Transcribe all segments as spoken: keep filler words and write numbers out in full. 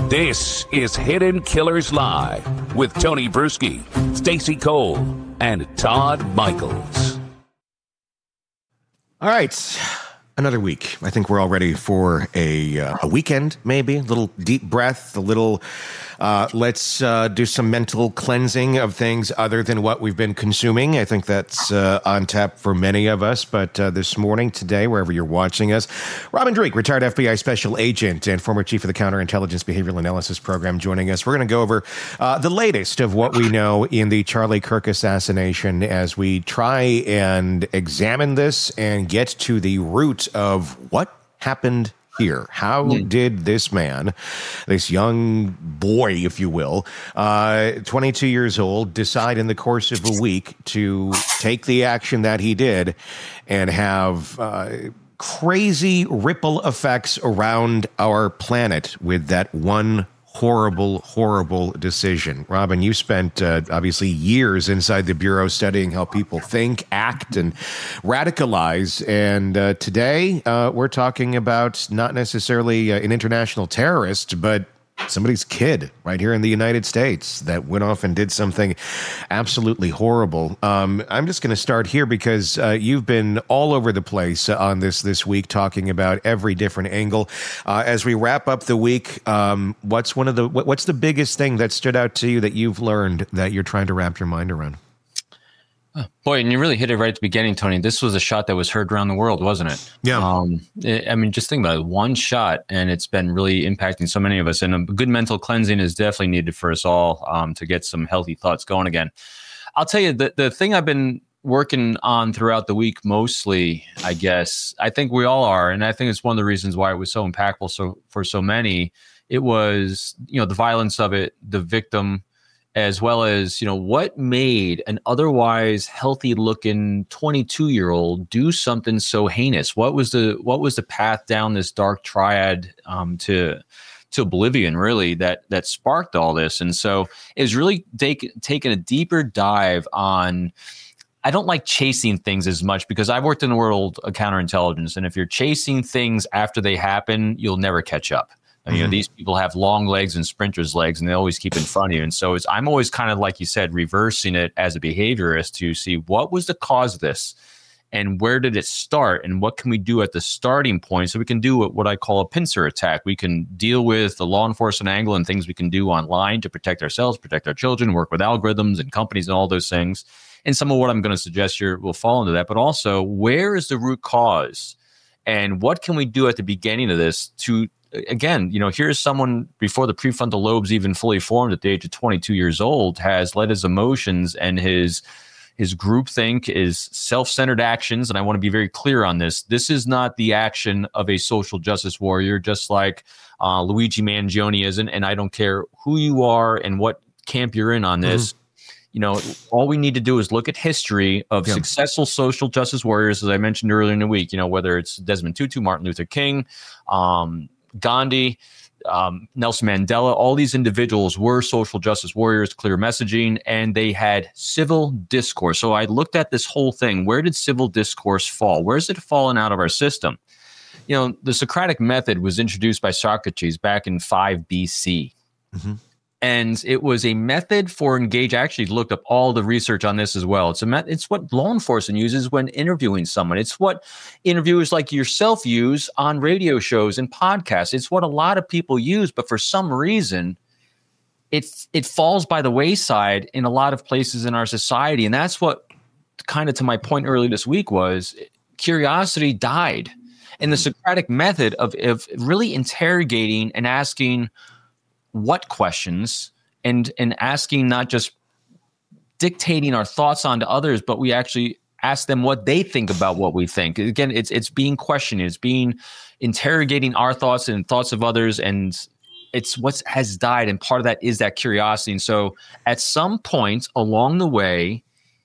This is Hidden Killers Live with Tony Bruschi, Stacey Cole, and Todd Michaels. All right, another week. I think we're all ready for a uh, a weekend, maybe. A little deep breath, a little, uh, let's uh, do some mental cleansing of things other than what we've been consuming. I think that's uh, on tap for many of us. But uh, this morning, today, wherever you're watching us, Robin Dreeke, retired F B I special agent and former chief of the Counterintelligence Behavioral Analysis Program, joining us. We're going to go over uh, the latest of what we know in the Charlie Kirk assassination as we try and examine this and get to the root of what happened here. How mm. did this man, this young boy, if you will, uh, twenty-two years old, decide in the course of a week to take the action that he did and have uh, crazy ripple effects around our planet with that one horrible, horrible decision? Robin, you spent uh, obviously years inside the Bureau studying how people think, act, and radicalize. And uh, today uh, we're talking about not necessarily uh, an international terrorist, but somebody's kid right here in the United States that went off and did something absolutely horrible. Um, I'm just going to start here because uh, you've been all over the place on this this week, talking about every different angle. Uh, as we wrap up the week, um, what's one of the what, what's the biggest thing that stood out to you that you've learned that you're trying to wrap your mind around? Boy, and you really hit it right at the beginning, Tony. This was a shot that was heard around the world, wasn't it? Yeah. Um, it, I mean, just think about it. One shot, and it's been really impacting so many of us. And a good mental cleansing is definitely needed for us all um, to get some healthy thoughts going again. I'll tell you, the, the thing I've been working on throughout the week mostly, I guess, I think we all are, and I think it's one of the reasons why it was so impactful so for so many. It was, you know, the violence of it, the victim, as well as, you know, what made an otherwise healthy-looking twenty-two-year-old do something so heinous? What was the what was the path down this dark triad um, to to oblivion, really, that that sparked all this? And so it was really take, taking a deeper dive on. I don't like chasing things as much because I've worked in the world of counterintelligence, and if you're chasing things after they happen, you'll never catch up. You know, these people have long legs and sprinters' legs, and they always keep in front of you. And so it's, I'm always kind of, like you said, reversing it as a behaviorist to see what was the cause of this and where did it start and what can we do at the starting point so we can do what, what I call a pincer attack. We can deal with the law enforcement angle and things we can do online to protect ourselves, protect our children, work with algorithms and companies and all those things. And some of what I'm going to suggest here will fall into that. But also, where is the root cause and what can we do at the beginning of this to, again, you know, here's someone before the prefrontal lobes even fully formed at the age of twenty-two years old, has let his emotions and his his groupthink, his self-centered actions. And I want to be very clear on this. This is not the action of a social justice warrior, just like uh, Luigi Mangione isn't. And I don't care who you are and what camp you're in on this. Mm-hmm. You know, all we need to do is look at history of yeah. successful social justice warriors, as I mentioned earlier in the week, you know, whether it's Desmond Tutu, Martin Luther King, um, Gandhi, um, Nelson Mandela, all these individuals were social justice warriors, clear messaging, and they had civil discourse. So I looked at this whole thing. Where did civil discourse fall? Where's it fallen out of our system? You know, the Socratic method was introduced by Socrates back in five B C. Mm-hmm. And it was a method for engage. I actually looked up all the research on this as well. It's a met, it's what law enforcement uses when interviewing someone. It's what interviewers like yourself use on radio shows and podcasts. It's what a lot of people use, but for some reason, it it falls by the wayside in a lot of places in our society. And that's what, kind of to my point earlier this week, was curiosity died. And the Socratic method of, of really interrogating and asking what questions and and asking, not just dictating our thoughts onto others, but we actually ask them what they think about what we think. Again, it's it's being questioning, it's being interrogating our thoughts and thoughts of others, and it's what has died. And part of that is that curiosity. And so at some point along the way,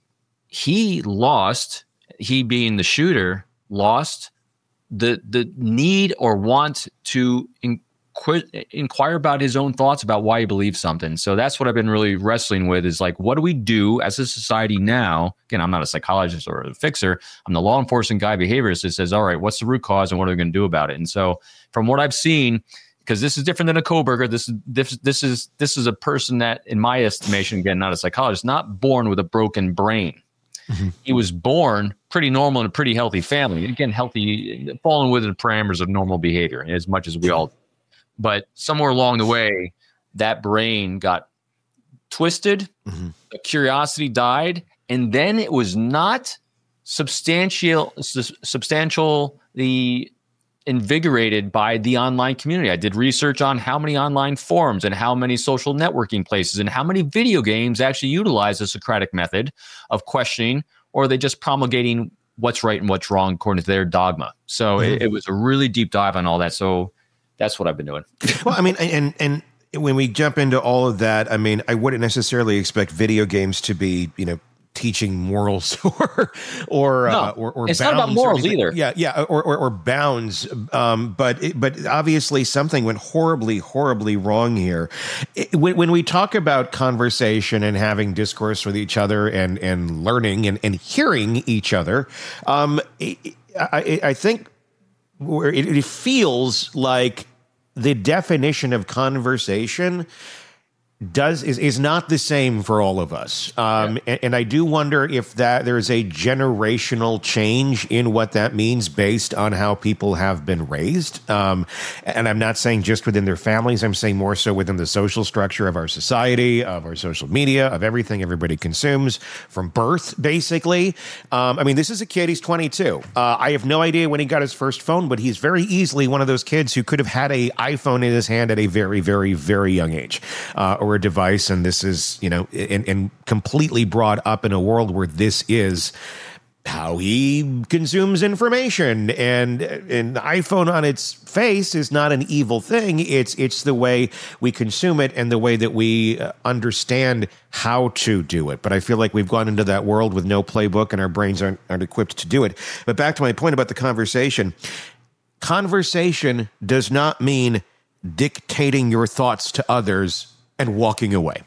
he lost, he being the shooter, lost the the need or want to in, inquire about his own thoughts about why he believes something. So that's what I've been really wrestling with, is like, what do we do as a society now? Again, I'm not a psychologist or a fixer. I'm the law enforcement guy, behaviorist that says, all right, what's the root cause and what are we going to do about it? And so from what I've seen, because this is different than a Koberger. This is this, this is this is a person that, in my estimation, again, not a psychologist, not born with a broken brain. Mm-hmm. He was born pretty normal in a pretty healthy family. Again, healthy, falling within the parameters of normal behavior, as much as we all do. But somewhere along the way, that brain got twisted, mm-hmm. the curiosity died, and then it was not substantial, su- substantially invigorated by the online community. I did research on how many online forums and how many social networking places and how many video games actually utilize the Socratic method of questioning, or are they just promulgating what's right and what's wrong according to their dogma? So mm-hmm. it, it was a really deep dive on all that. So that's what I've been doing. Well, I mean, and and when we jump into all of that, I mean, I wouldn't necessarily expect video games to be, you know, teaching morals or or no, uh, or, or it's bounds not about morals either. Yeah, yeah, or or, or bounds. Um, but it, but obviously something went horribly, horribly wrong here. It, when, when we talk about conversation and having discourse with each other and and learning and, and hearing each other, um, it, I, I think where it, it feels like the definition of conversation does is, is not the same for all of us. Um, yeah. and, and I do wonder if that there is a generational change in what that means based on how people have been raised. Um, and I'm not saying just within their families. I'm saying more so within the social structure of our society, of our social media, of everything everybody consumes from birth, basically. Um, I mean, this is a kid. He's twenty-two. Uh, I have no idea when he got his first phone, but he's very easily one of those kids who could have had a iPhone in his hand at a very, very, very young age. Uh, or a device, and this is, you know, and, and completely brought up in a world where this is how he consumes information. And an iPhone on its face is not an evil thing. It's it's the way we consume it and the way that we uh, understand how to do it. But I feel like we've gone into that world with no playbook, and our brains aren't, aren't equipped to do it. But back to my point about the conversation. Conversation does not mean dictating your thoughts to others and walking away.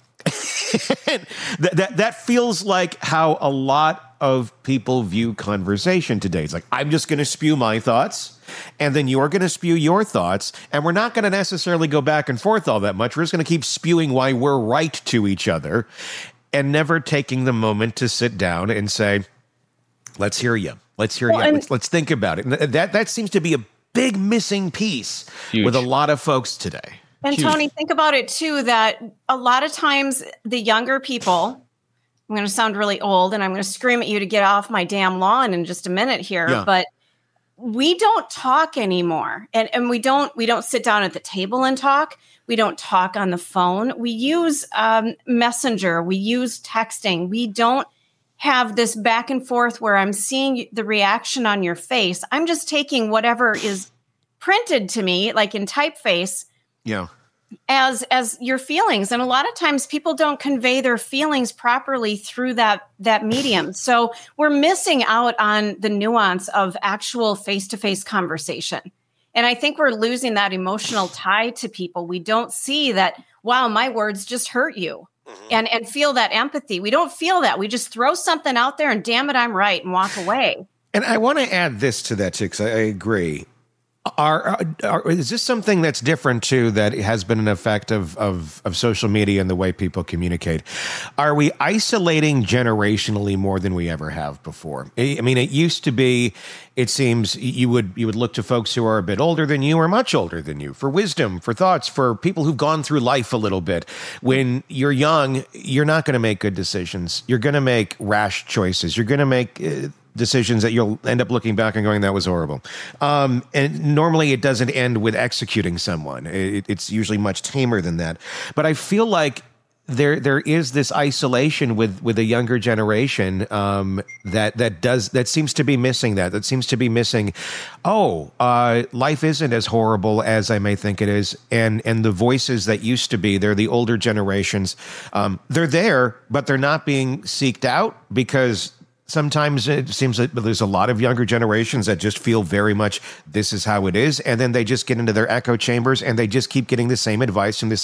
that, that that feels like how a lot of people view conversation today. It's like, I'm just going to spew my thoughts, and then you're going to spew your thoughts, and we're not going to necessarily go back and forth all that much. We're just going to keep spewing why we're right to each other, and never taking the moment to sit down and say, let's hear you. Let's hear well, you. Let's, let's think about it. And that, that seems to be a big missing piece Huge. with a lot of folks today. And Huge. Tony, think about it too, that a lot of times the younger people, I'm going to sound really old and I'm going to scream at you to get off my damn lawn in just a minute here, yeah. but we don't talk anymore. And and we don't, we don't sit down at the table and talk. We don't talk on the phone. We use um, Messenger. We use texting. We don't have this back and forth where I'm seeing the reaction on your face. I'm just taking whatever is printed to me, like in typeface, yeah, as as your feelings. And a lot of times people don't convey their feelings properly through that that medium. So we're missing out on the nuance of actual face-to-face conversation. And I think we're losing that emotional tie to people. We don't see that, wow, my words just hurt you. And and feel that empathy. We don't feel that. We just throw something out there and damn it, I'm right, and walk away. And I want to add this to that too, because I, I agree. Are, are, is this something that's different too, that has been an effect of, of, of social media and the way people communicate? Are we isolating generationally more than we ever have before? I mean, it used to be, it seems you would, you would look to folks who are a bit older than you or much older than you for wisdom, for thoughts, for people who've gone through life a little bit. When you're young, you're not going to make good decisions. You're going to make rash choices. You're going to make uh, decisions that you'll end up looking back and going, that was horrible. Um, and normally it doesn't end with executing someone. It, it's usually much tamer than that. But I feel like there there is this isolation with, with a younger generation um, that that does that seems to be missing that. That seems to be missing, oh, uh, life isn't as horrible as I may think it is. And and the voices that used to be, they're the older generations. Um, they're there, but they're not being seeked out because sometimes it seems that there's a lot of younger generations that just feel very much this is how it is. And then they just get into their echo chambers and they just keep getting the same advice from the same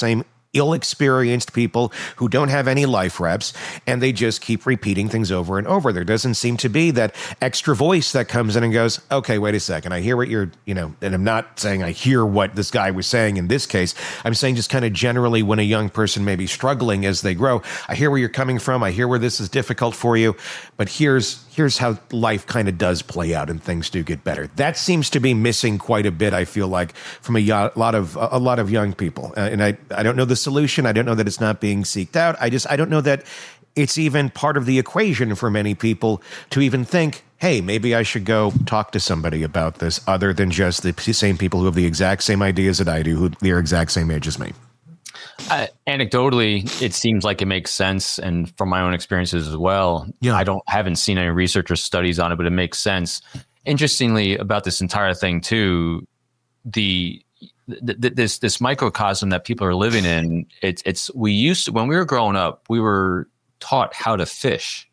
ill-experienced people who don't have any life reps, and they just keep repeating things over and over. There doesn't seem to be that extra voice that comes in and goes, okay, wait a second, I hear what you're, you know, and I'm not saying I hear what this guy was saying in this case. I'm saying just kind of generally when a young person may be struggling as they grow, I hear where you're coming from, I hear where this is difficult for you, but here's here's how life kind of does play out and things do get better. That seems to be missing quite a bit, I feel like, from a lot of a lot of young people. Uh, and I, I don't know the solution. I don't know that it's not being seeked out. I just I don't know that it's even part of the equation for many people to even think, hey, maybe I should go talk to somebody about this other than just the same people who have the exact same ideas that I do, who they're exact same age as me. Uh, anecdotally, it seems like it makes sense, and from my own experiences as well. Yeah. I don't haven't seen any research or studies on it, but it makes sense. Interestingly, about this entire thing too, the th- th- this this microcosm that people are living in, it's it's we used to, when we were growing up, we were taught how to fish.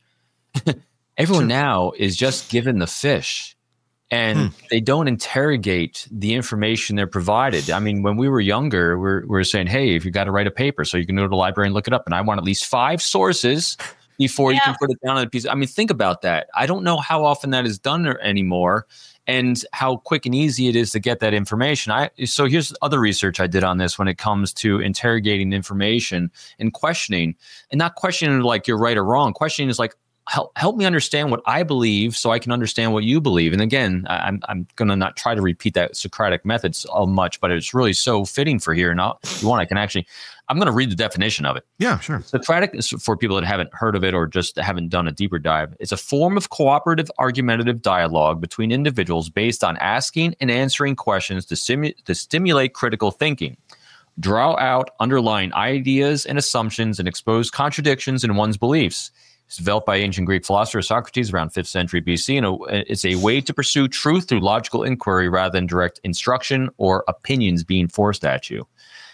Everyone now is just given the fish. And hmm. they don't interrogate the information they're provided. I mean, when we were younger, we're, we're saying, hey, if you got to write a paper, so you can go to the library and look it up. And I want at least five sources before yeah. you can put it down on a piece. I mean, think about that. I don't know how often that is done anymore and how quick and easy it is to get that information. I So here's other research I did on this when it comes to interrogating information and questioning. And not questioning like you're right or wrong. Questioning is like, Help, help me understand what I believe so I can understand what you believe. And again, I'm I'm going to not try to repeat that Socratic method so much, but it's really so fitting for here. Now, if you want, I can actually, I'm going to read the definition of it. Yeah, sure. Socratic is for people that haven't heard of it or just haven't done a deeper dive. It's a form of cooperative, argumentative dialogue between individuals based on asking and answering questions to, simu- to stimulate critical thinking, draw out underlying ideas and assumptions, and expose contradictions in one's beliefs. It's developed by ancient Greek philosopher Socrates around fifth century B C, and it's a way to pursue truth through logical inquiry rather than direct instruction or opinions being forced at you.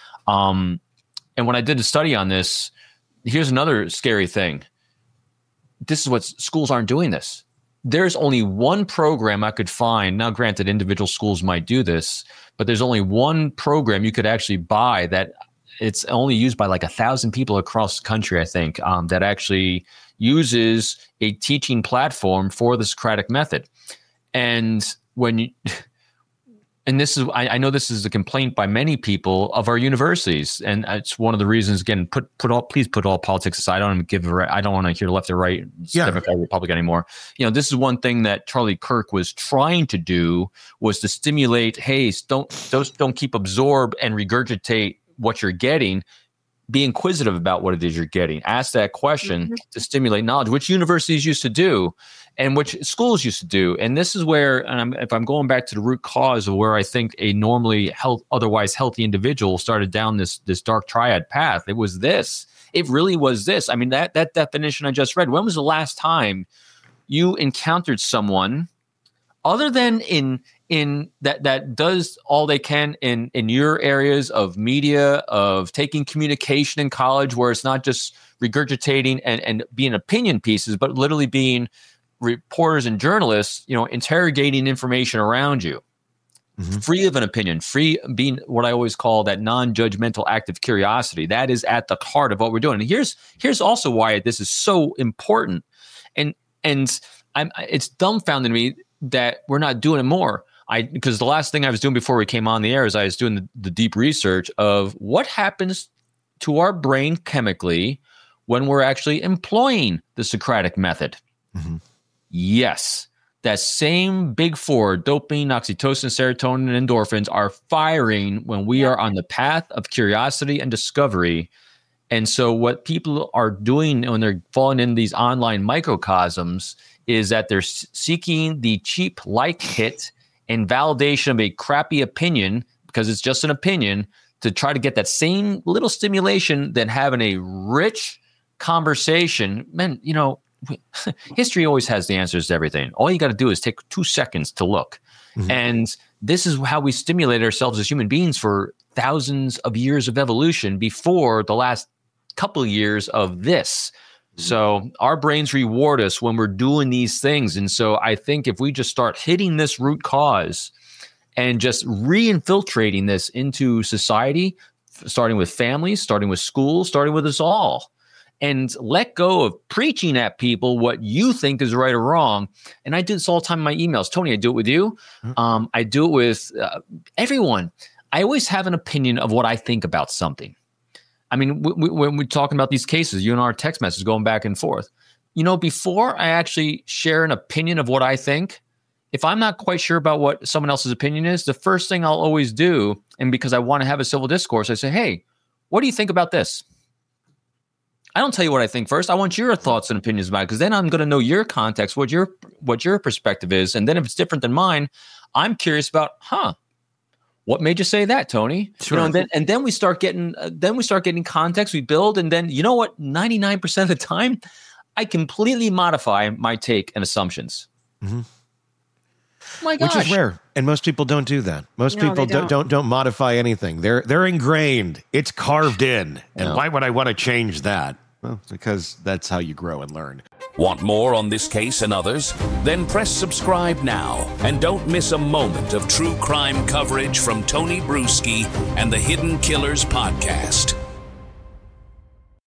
Um, and when I did a study on this, here's another scary thing. This is what schools aren't doing this. There's only one program I could find. Now, granted, individual schools might do this, but there's only one program you could actually buy that it's only used by like a thousand people across the country, I think, um, that actually uses a teaching platform for the Socratic method. And when you, and this is, I, I know this is a complaint by many people of our universities, and it's one of the reasons. Again, put put all please put all politics aside. I don't give a, I don't want to hear left or right, yeah. Democrat, Republic anymore. You know, this is one thing that Charlie Kirk was trying to do, was to stimulate. Hey, don't don't don't keep absorb and regurgitate what you're getting. Be inquisitive about what it is you're getting. Ask that question mm-hmm. to stimulate knowledge, which universities used to do and which schools used to do. And this is where, and I'm, if I'm going back to the root cause of where I think a normally health, otherwise healthy individual started down this, this dark triad path, it was this. It really was this. I mean, that that definition I just read, when was the last time you encountered someone other than in in that that does all they can in in your areas of media, of taking communication in college, where it's not just regurgitating and, and being opinion pieces, but literally being reporters and journalists, you know, interrogating information around you, mm-hmm. free of an opinion, free being what I always call that non-judgmental active curiosity. That is at the heart of what we're doing. And here's here's also why this is so important. And and I'm it's dumbfounded me that we're not doing it more. I because the last thing I was doing before we came on the air is I was doing the, the deep research of what happens to our brain chemically when we're actually employing the Socratic method. Mm-hmm. Yes, that same big four, dopamine, oxytocin, serotonin, and endorphins, are firing when we are on the path of curiosity and discovery. And so what people are doing when they're falling in these online microcosms is that they're seeking the cheap like hit and validation of a crappy opinion, because it's just an opinion, to try to get that same little stimulation than having a rich conversation. Man, you know, history always has the answers to everything. All you got to do is take two seconds to look. Mm-hmm. And this is how we stimulate ourselves as human beings for thousands of years of evolution before the last couple of years of this. So our brains reward us when we're doing these things. And so I think if we just start hitting this root cause and just re-infiltrating this into society, with starting with families, starting with schools, starting with us all. And let go of preaching at people what you think is right or wrong. And I do this all the time in my emails. Tony, I do it with you. Um, I do it with uh, everyone. I always have an opinion of what I think about something. I mean, w- w- when we're talking about these cases, you and our text messages going back and forth, you know, before I actually share an opinion of what I think, if I'm not quite sure about what someone else's opinion is, the first thing I'll always do, and because I want to have a civil discourse, I say, hey, what do you think about this? I don't tell you what I think first. I want your thoughts and opinions about it, because then I'm going to know your context, what your what your perspective is. And then if it's different than mine, I'm curious about, huh, what made you say that, Tony? Sure. You know, and then and then we start getting uh, then we start getting context. We build, and then you know what? ninety-nine percent of the time, I completely modify my take and assumptions. Mm-hmm. My gosh. Which is rare, and most people don't do that. Most No, people they don't. don't. don't don't modify anything. They're they're ingrained. It's carved in. And Yeah. why would I want to change that? Well, because that's how you grow and learn. Want more on this case and others? Then press subscribe now and don't miss a moment of true crime coverage from Tony Bruschi and the Hidden Killers podcast.